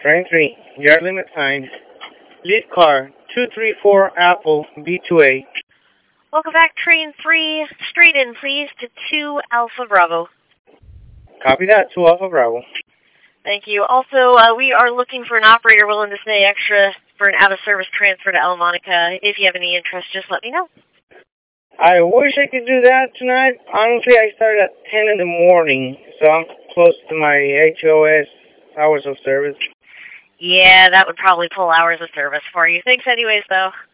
Train 3, yard limit sign. Lead car, 234 Apple B2A. Welcome back, train 3. Straight in, please, to 2 Alpha Bravo. Copy that, 2 Alpha Bravo. Thank you. Also, we are looking for an operator willing to stay extra for an out-of-service transfer to El Monica. If you have any interest, just let me know. I wish I could do that tonight. Honestly, I start at 10 in the morning, so I'm close to my HOS hours of service. Yeah, that would probably pull hours of service for you. Thanks anyways, though.